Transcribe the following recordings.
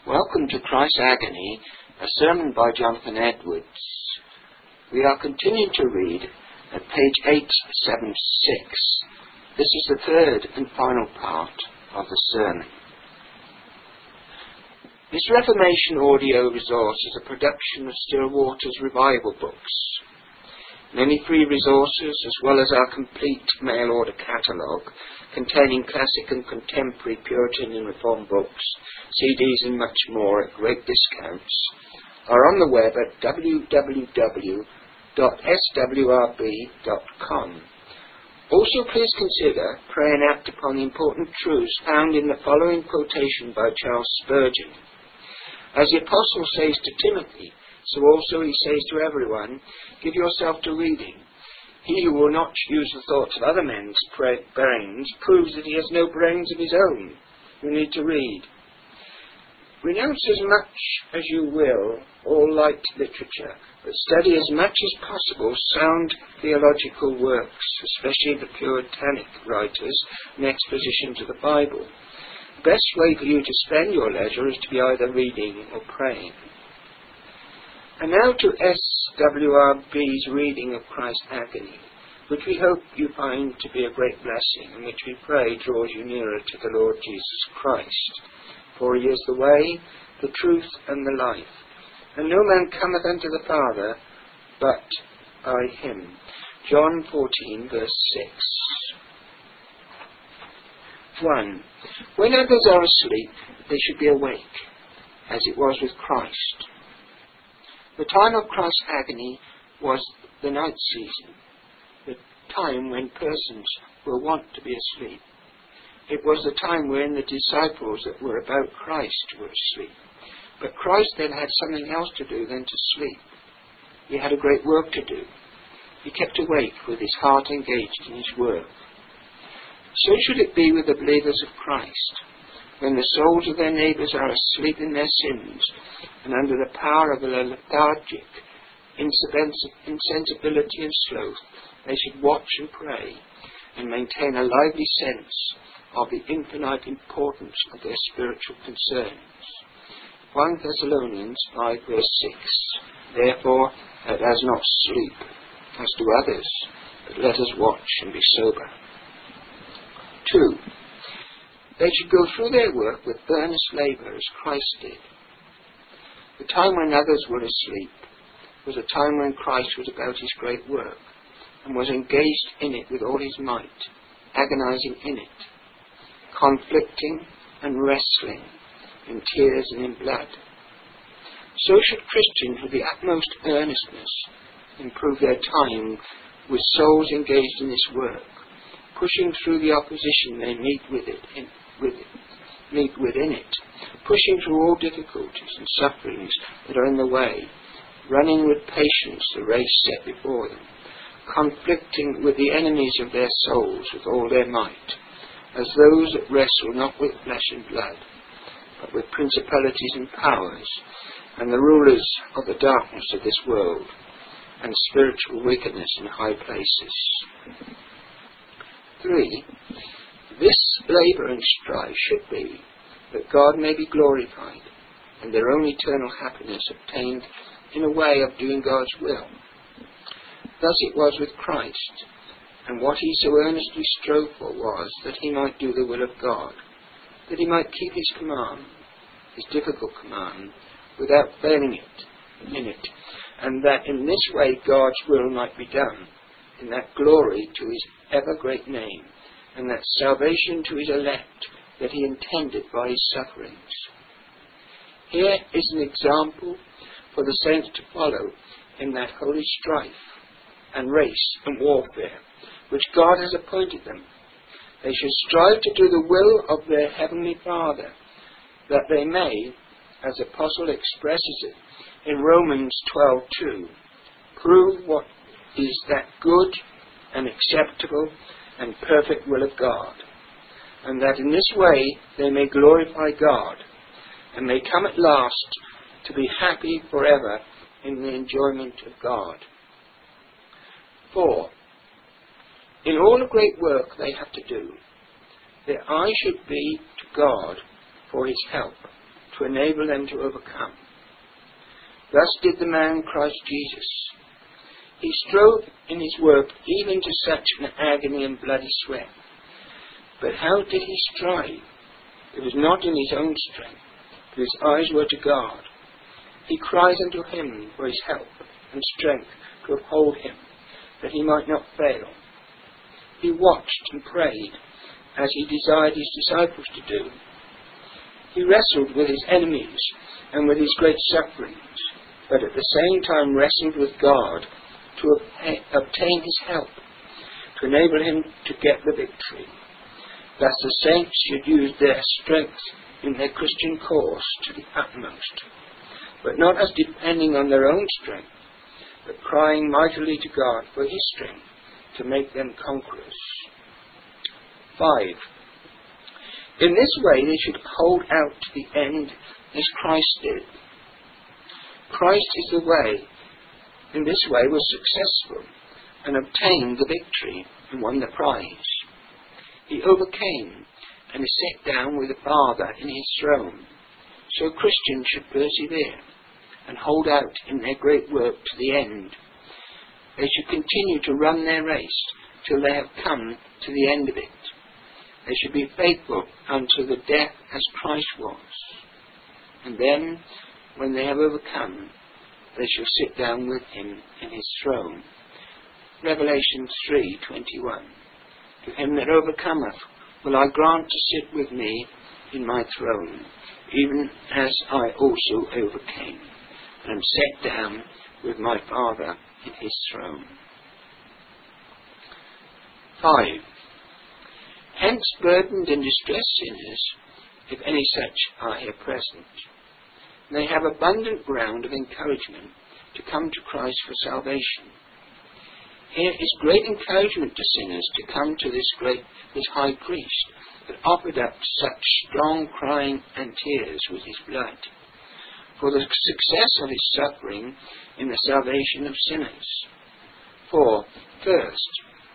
Welcome to Christ's Agony, a sermon by Jonathan Edwards. We are continuing to read at page 876. This is the third and final part of the sermon. This Reformation audio resource is a production of Still Waters Revival Books. Many free resources, as well as our complete mail-order catalogue, containing classic and contemporary Puritan and Reformed books, CDs and much more at great discounts, are on the web at www.swrb.com. Also, please consider, pray and act upon the important truths found in the following quotation by Charles Spurgeon. As the Apostle says to Timothy, so also he says to everyone, give yourself to reading. He who will not use the thoughts of other men's brains proves that he has no brains of his own. You need to read. Renounce as much as you will all light literature, but study as much as possible sound theological works, especially the Puritanic writers and expositions of the Bible. The best way for you to spend your leisure is to be either reading or praying. And now to SWRB's reading of Christ's Agony, which we hope you find to be a great blessing, and which we pray draws you nearer to the Lord Jesus Christ. For he is the way, the truth, and the life, and no man cometh unto the Father but by him. John 14, verse 6. 1. When others are asleep, they should be awake, as it was with Christ. The time of Christ's agony was the night season, the time when persons were wont to be asleep. It was the time when the disciples that were about Christ were asleep. But Christ then had something else to do than to sleep. He had a great work to do. He kept awake with his heart engaged in his work. So should it be with the believers of Christ. When the souls of their neighbours are asleep in their sins and under the power of a lethargic insensibility and sloth, they should watch and pray and maintain a lively sense of the infinite importance of their spiritual concerns. 1 Thessalonians 5 verse 6. Therefore, let us not sleep as do others, but let us watch and be sober. 2. They should go through their work with earnest labour as Christ did. The time when others were asleep was a time when Christ was about his great work and was engaged in it with all his might, agonizing in it, conflicting and wrestling in tears and in blood. So should Christians with the utmost earnestness improve their time with souls engaged in this work, pushing through the opposition they meet within it, pushing through all difficulties and sufferings that are in the way, running with patience the race set before them, conflicting with the enemies of their souls with all their might, as those that wrestle not with flesh and blood, but with principalities and powers, and the rulers of the darkness of this world, and spiritual wickedness in high places. 3. This labour and strife should be that God may be glorified and their own eternal happiness obtained in a way of doing God's will. Thus it was with Christ, and what he so earnestly strove for was that he might do the will of God, that he might keep his command, his difficult command, without failing in it, and that in this way God's will might be done, in that glory to his ever great name, and that salvation to his elect that he intended by his sufferings. Here is an example for the saints to follow in that holy strife and race and warfare which God has appointed them. They should strive to do the will of their heavenly Father, that they may, as the Apostle expresses it in Romans 12:2, prove what is that good and acceptable and perfect will of God, and that in this way they may glorify God, and may come at last to be happy forever in the enjoyment of God. 4. In all the great work they have to do, their eye should be to God for his help, to enable them to overcome. Thus did the man Christ Jesus. He strove in his work even to such an agony and bloody sweat. But how did he strive? It was not in his own strength, but his eyes were to God. He cried unto him for his help and strength to uphold him, that he might not fail. He watched and prayed, as he desired his disciples to do. He wrestled with his enemies and with his great sufferings, but at the same time wrestled with God to obtain his help, to enable him to get the victory. Thus the saints should use their strength in their Christian course to the utmost, but not as depending on their own strength, but crying mightily to God for his strength to make them conquerors. 5. In this way they should hold out to the end as Christ did. Christ is the way, in this way was successful and obtained the victory and won the prize. He overcame and is set down with the Father in his throne. So Christians should persevere and hold out in their great work to the end. They should continue to run their race till they have come to the end of it. They should be faithful unto the death as Christ was. And then, when they have overcome, they shall sit down with him in his throne. Revelation 3:21. To him that overcometh will I grant to sit with me in my throne, even as I also overcame, and am set down with my Father in his throne. 5. Hence burdened and distressed sinners, if any such are here present, may have abundant ground of encouragement to come to Christ for salvation. Here is great encouragement to sinners to come to this high priest that offered up such strong crying and tears with his blood, for the success of his suffering in the salvation of sinners. For, first,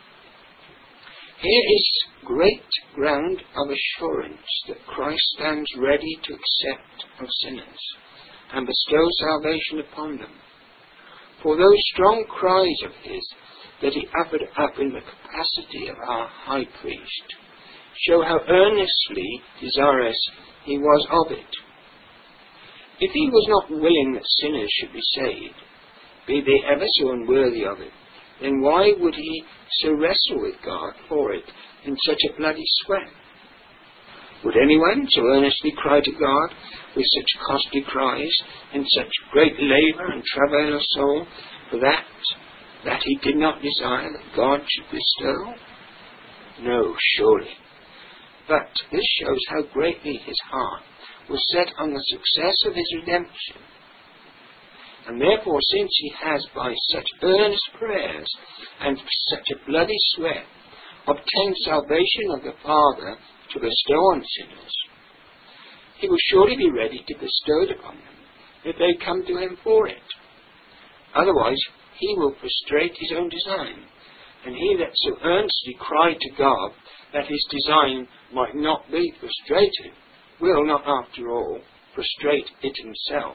here is great ground of assurance that Christ stands ready to accept of sinners and bestow salvation upon them. For those strong cries of his that he offered up in the capacity of our high priest show how earnestly desirous he was of it. If he was not willing that sinners should be saved, be they ever so unworthy of it, then why would he so wrestle with God for it in such a bloody sweat? Would anyone so earnestly cry to God with such costly cries, in such great labour and travail of soul, for that he did not desire that God should bestow? No, surely. But this shows how greatly his heart was set on the success of his redemption. And therefore, since he has by such earnest prayers and such a bloody sweat obtained salvation of the Father to bestow on sinners, he will surely be ready to bestow it upon them if they come to him for it. Otherwise, he will frustrate his own design, and he that so earnestly cried to God that his design might not be frustrated will not, after all, frustrate it himself.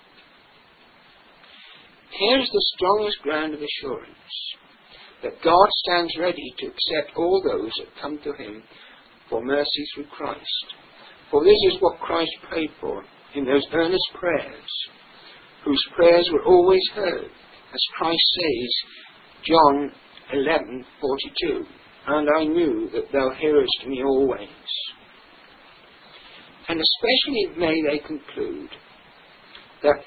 Here is the strongest ground of assurance, that God stands ready to accept all those that come to him for mercy through Christ. For this is what Christ prayed for in those earnest prayers, whose prayers were always heard, as Christ says, John 11:42, and I knew that thou hearest me always. And especially may they conclude that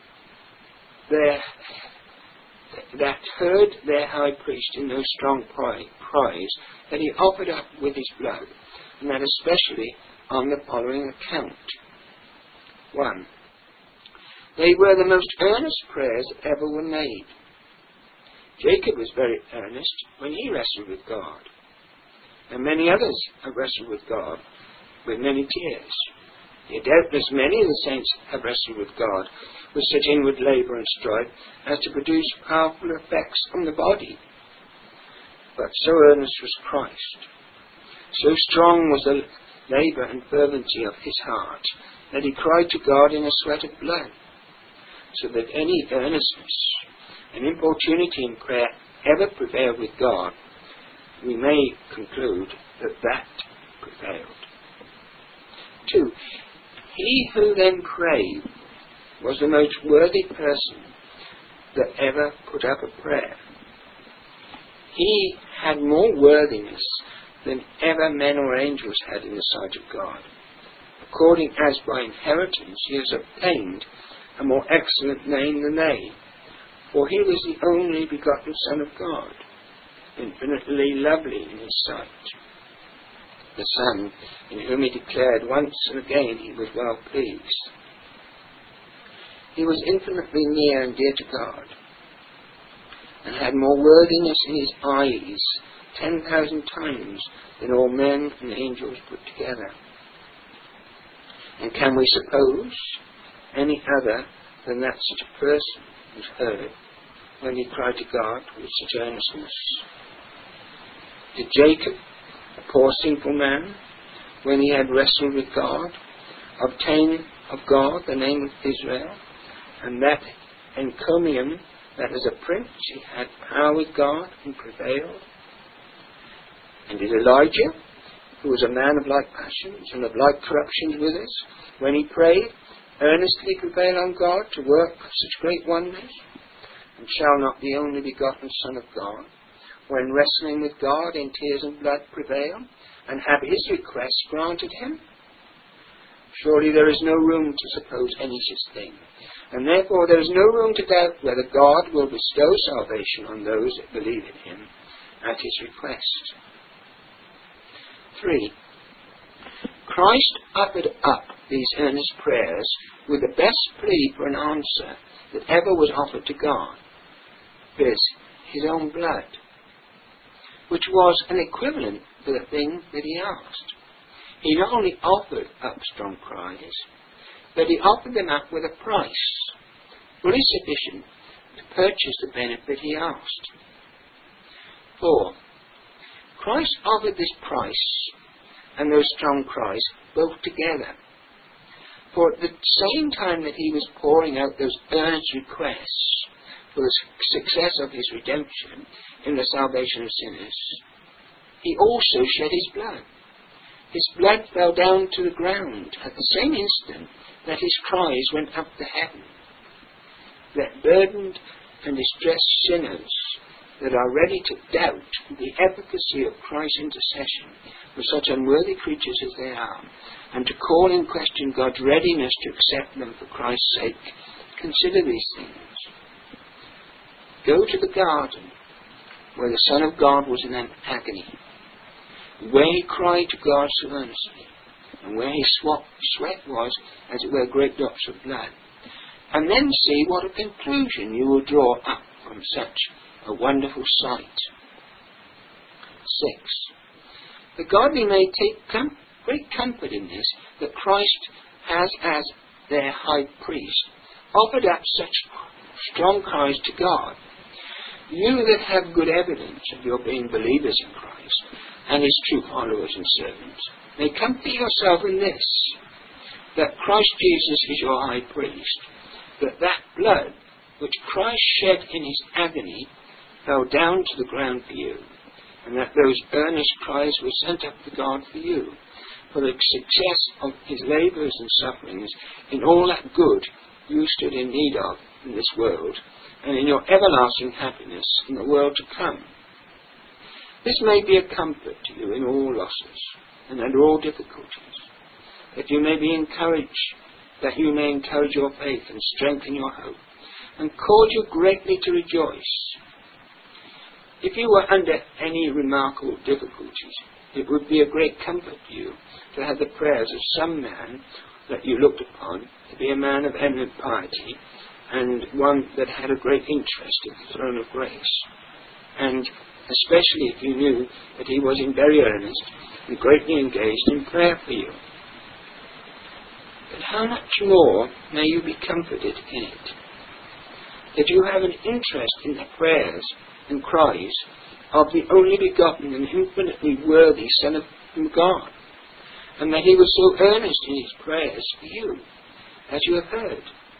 heard their high priest in those strong cries that he offered up with his blood, and that especially on the following account. 1. They were the most earnest prayers that ever were made. Jacob was very earnest when he wrestled with God, and many others have wrestled with God with many tears. Yet doubtless many of the saints have wrestled with God with such inward labour and strife as to produce powerful effects on the body. But so earnest was Christ, so strong was labour and fervency of his heart, that he cried to God in a sweat of blood, so that any earnestness and importunity in prayer ever prevailed with God, we may conclude that prevailed. 2. He who then prayed was the most worthy person that ever put up a prayer. He had more worthiness than ever men or angels had in the sight of God, according as by inheritance he has obtained a more excellent name than they. For he was the only begotten Son of God, infinitely lovely in his sight, the Son in whom he declared once and again he was well pleased. He was infinitely near and dear to God, and had more worthiness in his eyes 10,000 times than all men and angels put together. And can we suppose any other than that such a person was heard when he cried to God with such earnestness? Did Jacob, a poor sinful man, when he had wrestled with God, obtain of God the name of Israel, and that encomium that as a prince he had power with God and prevailed? And did Elijah, who was a man of like passions and of like corruptions with us, when he prayed, earnestly prevail on God to work such great wonders? And shall not the only begotten Son of God, when wrestling with God in tears and blood, prevail, and have his request granted him? Surely there is no room to suppose any such thing, and therefore there is no room to doubt whether God will bestow salvation on those that believe in him at his request. 3. Christ offered up these earnest prayers with the best plea for an answer that ever was offered to God, viz., his own blood, which was an equivalent for the thing that he asked. He not only offered up strong cries, but he offered them up with a price, fully sufficient to purchase the benefit he asked. 4. Christ offered this price and those strong cries both together. For at the same time that he was pouring out those earnest requests for the success of his redemption in the salvation of sinners, he also shed his blood. His blood fell down to the ground at the same instant that his cries went up to heaven. That burdened and distressed sinners that are ready to doubt the efficacy of Christ's intercession for such unworthy creatures as they are, and to call in question God's readiness to accept them for Christ's sake, consider these things. Go to the garden where the Son of God was in an agony, where he cried to God so earnestly, and where his sweat was, as it were, great drops of blood, and then see what a conclusion you will draw up from such a wonderful sight. 6. The godly may take great comfort in this, that Christ has, as their high priest, offered up such strong cries to God. You that have good evidence of your being believers in Christ and his true followers and servants, may comfort yourself in this, that Christ Jesus is your high priest, that blood which Christ shed in his agony fell down to the ground for you, and that those earnest cries were sent up to God for you, for the success of his labours and sufferings in all that good you stood in need of in this world, and in your everlasting happiness in the world to come. This may be a comfort to you in all losses and under all difficulties, that you may be encouraged, that you may encourage your faith and strengthen your hope, and cause you greatly to rejoice. If you were under any remarkable difficulties, it would be a great comfort to you to have the prayers of some man that you looked upon to be a man of eminent piety, and one that had a great interest in the throne of grace, and especially if you knew that he was in very earnest and greatly engaged in prayer for you. But how much more may you be comforted in it, that you have an interest in the prayers and cries of the only begotten and infinitely worthy Son of God, and that he was so earnest in his prayers for you, as you have heard.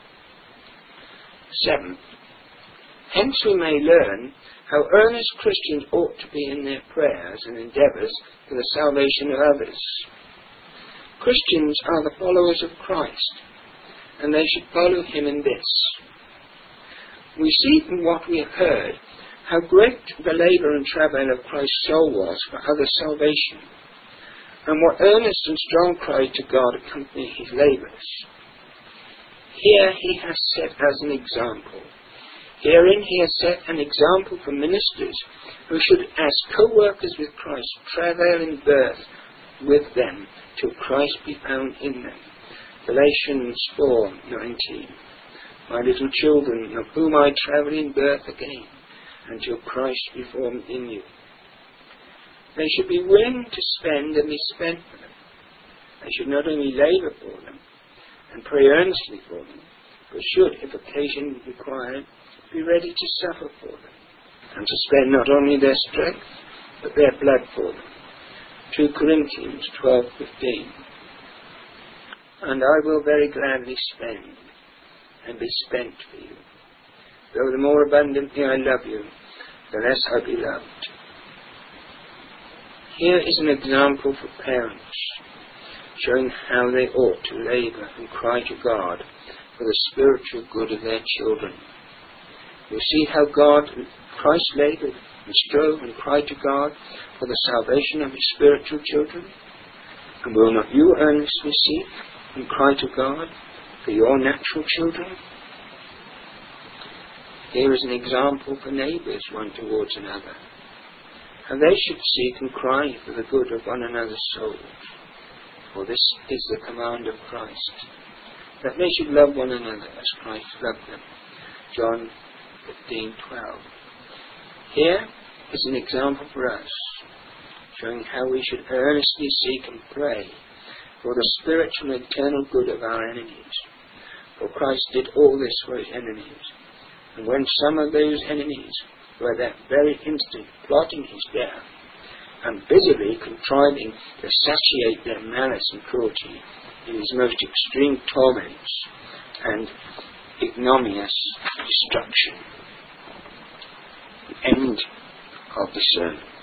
7. Hence we may learn how earnest Christians ought to be in their prayers and endeavours for the salvation of others. Christians are the followers of Christ, and they should follow him in this. We see from what we have heard how great the labour and travail of Christ's soul was for others' salvation, and what earnest and strong cry to God accompanied his labours. Here he has set as an example. Herein he has set an example for ministers who should, as co-workers with Christ, travail in birth with them till Christ be found in them. Galatians 4:19. My little children, of whom I travel in birth again, until Christ be formed in you. They should be willing to spend and be spent for them. They should not only labour for them and pray earnestly for them, but should, if occasion required, be ready to suffer for them, and to spend not only their strength, but their blood for them. 2 Corinthians 12:15. And I will very gladly spend and be spent for you. Though the more abundantly I love you, the less I be loved. Here is an example for parents, showing how they ought to labour and cry to God for the spiritual good of their children. You see how Christ laboured and strove and cried to God for the salvation of his spiritual children? And will not you earnestly seek and cry to God for your natural children? Here is an example for neighbours one towards another, how they should seek and cry for the good of one another's souls. For this is the command of Christ, that they should love one another as Christ loved them. John 15:12. Here is an example for us, showing how we should earnestly seek and pray for the spiritual and eternal good of our enemies. For Christ did all this for his enemies, and when some of those enemies were that very instant plotting his death, and busily contriving to satiate their malice and cruelty in his most extreme torments and ignominious destruction. The end of the sermon.